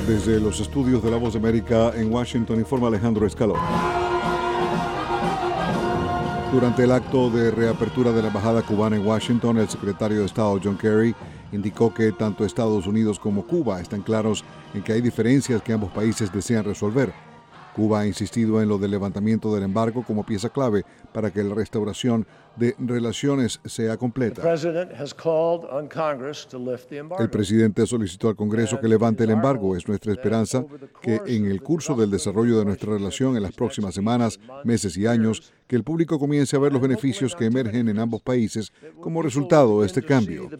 Desde los estudios de La Voz de América en Washington, informa Alejandro Escalón. Durante el acto de reapertura de la embajada cubana en Washington, el secretario de Estado John Kerry indicó que tanto Estados Unidos como Cuba están claros en que hay diferencias que ambos países desean resolver. Cuba ha insistido en lo del levantamiento del embargo como pieza clave para que la restauración de relaciones sea completa. El presidente solicitó al Congreso que levante el embargo. Es nuestra esperanza que en el curso del desarrollo de nuestra relación en las próximas semanas, meses y años, que el público comience a ver los beneficios que emergen en ambos países como resultado de este cambio.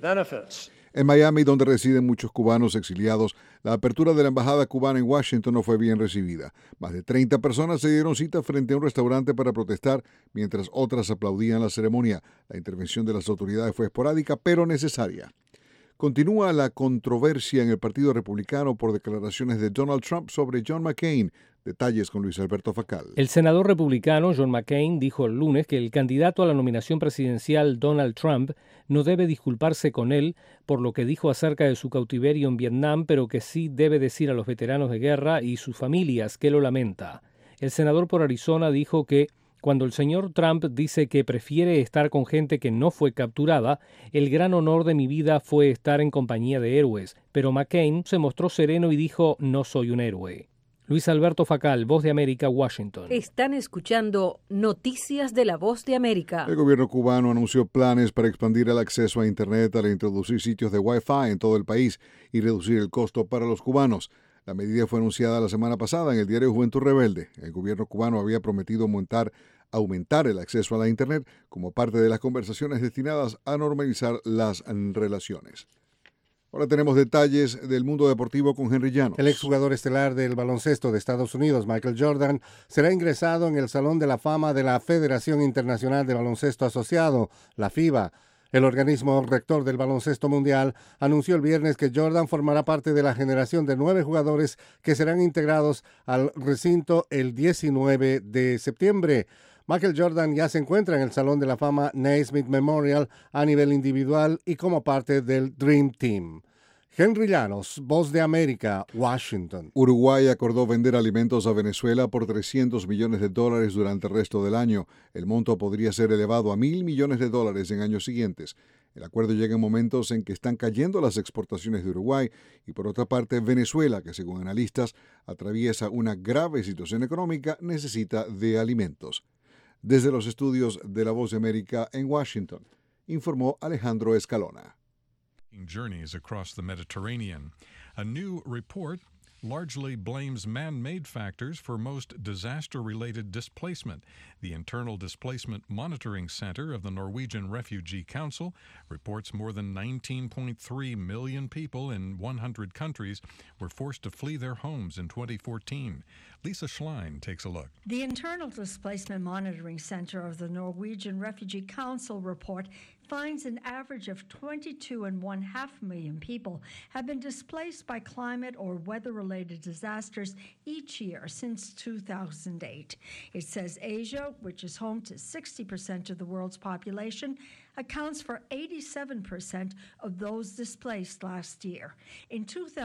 En Miami, donde residen muchos cubanos exiliados, la apertura de la embajada cubana en Washington no fue bien recibida. Más de 30 personas se dieron cita frente a un restaurante para protestar, mientras otras aplaudían la ceremonia. La intervención de las autoridades fue esporádica, pero necesaria. Continúa la controversia en el Partido Republicano por declaraciones de Donald Trump sobre John McCain. Detalles con Luis Alberto Facal. El senador republicano John McCain dijo el lunes que el candidato a la nominación presidencial Donald Trump no debe disculparse con él por lo que dijo acerca de su cautiverio en Vietnam, pero que sí debe decir a los veteranos de guerra y sus familias que lo lamenta. El senador por Arizona dijo que cuando el señor Trump dice que prefiere estar con gente que no fue capturada, el gran honor de mi vida fue estar en compañía de héroes, pero McCain se mostró sereno y dijo: no soy un héroe. Luis Alberto Facal, Voz de América, Washington. Están escuchando Noticias de la Voz de América. El gobierno cubano anunció planes para expandir el acceso a Internet al introducir sitios de Wi-Fi en todo el país y reducir el costo para los cubanos. La medida fue anunciada la semana pasada en el diario Juventud Rebelde. El gobierno cubano había prometido aumentar el acceso a la Internet como parte de las conversaciones destinadas a normalizar las relaciones. Ahora tenemos detalles del mundo deportivo con Henry Llanos. El exjugador estelar del baloncesto de Estados Unidos, Michael Jordan, será ingresado en el Salón de la Fama de la Federación Internacional de Baloncesto Asociado, la FIBA. El organismo rector del baloncesto mundial anunció el viernes que Jordan formará parte de la generación de 9 jugadores que serán integrados al recinto el 19 de septiembre. Michael Jordan ya se encuentra en el Salón de la Fama Naismith Memorial a nivel individual y como parte del Dream Team. Henry Llanos, Voz de América, Washington. Uruguay acordó vender alimentos a Venezuela por $300 millones durante el resto del año. El monto podría ser elevado a $1.000 millones en años siguientes. El acuerdo llega en momentos en que están cayendo las exportaciones de Uruguay y, por otra parte, Venezuela, que según analistas atraviesa una grave situación económica, necesita de alimentos. Desde los estudios de La Voz de América en Washington, informó Alejandro Escalona. Journeys across the Mediterranean. A new report largely blames man-made factors for most disaster-related displacement. The Internal Displacement Monitoring Center of the Norwegian Refugee Council reports more than 19.3 million people in 100 countries were forced to flee their homes in 2014. Lisa Schlein takes a look. The Internal Displacement Monitoring Center of the Norwegian Refugee Council report finds an average of 22.5 million people have been displaced by climate or weather-related disasters each year since 2008. It says Asia, which is home to 60% of the world's population, accounts for 87% of those displaced last year. In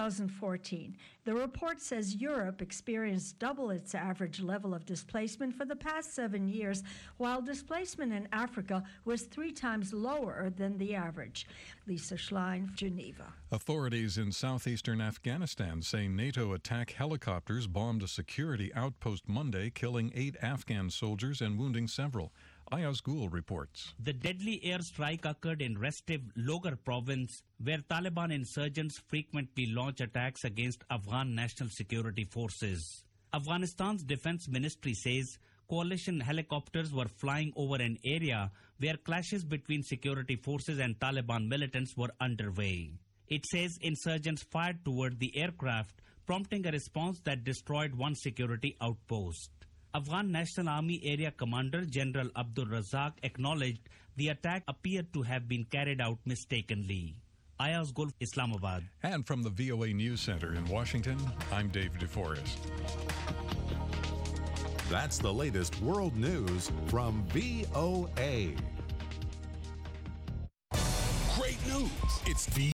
2014, the report says Europe experienced double its average level of displacement for the past 7 years, while displacement in Africa was 3 times lower than the average. Lisa Schlein, Geneva. Authorities in southeastern Afghanistan say NATO attack helicopters bombed a security outpost Monday, killing 8 Afghan soldiers and wounding several. Ayaz Gul reports. The deadly airstrike occurred in restive Logar province, where Taliban insurgents frequently launch attacks against Afghan national security forces. Afghanistan's defense ministry says coalition helicopters were flying over an area where clashes between security forces and Taliban militants were underway. It says insurgents fired toward the aircraft, prompting a response that destroyed one security outpost. Afghan National Army Area Commander General Abdul Razak acknowledged the attack appeared to have been carried out mistakenly. Ayaz Gul, Islamabad. And from the VOA News Center in Washington, I'm Dave DeForest. That's the latest world news from VOA. Great news. It's